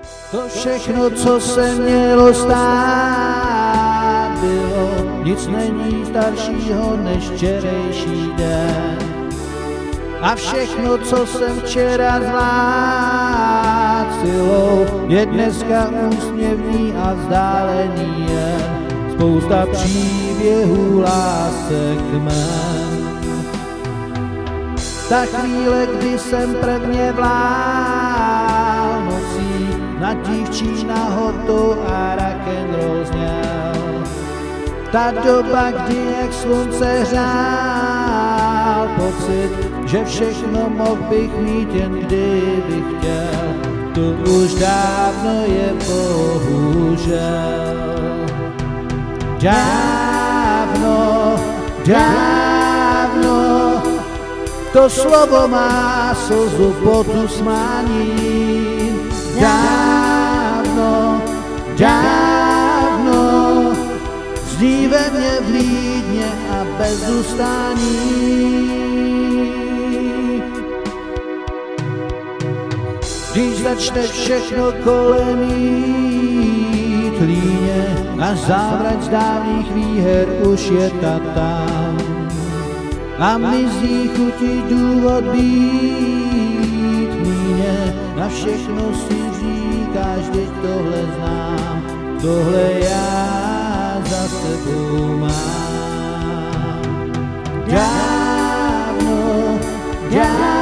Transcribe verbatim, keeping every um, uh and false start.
To všechno, co se mělo stát, bylo, nic není staršího než včerejší den. A všechno, co jsem včera zvlácilo, je dneska úsměvný a vzdálený jen. Spousta příběhů lásek men. Ta chvíle, kdy jsem prvně vlál nocí nad dívčí nahotou a rock'n'roll zněl. Ta doba, kdy jak slunce hřál pocit, že všechno mohl bych mít jen kdybych chtěl, to už dávno je bohužel. Dávno, dávno, to slovo má slzu potu smání. Dávno, dávno, zní ve mně vlídně a bez ustání. Když začne všechno kolem jít líně, až závrať z dávných výher už je ta tam. A mizí chutí důvod být míně, na všechno si říkáš, vždyť tohle znám, tohle já za sebou mám. Dávno, dávno,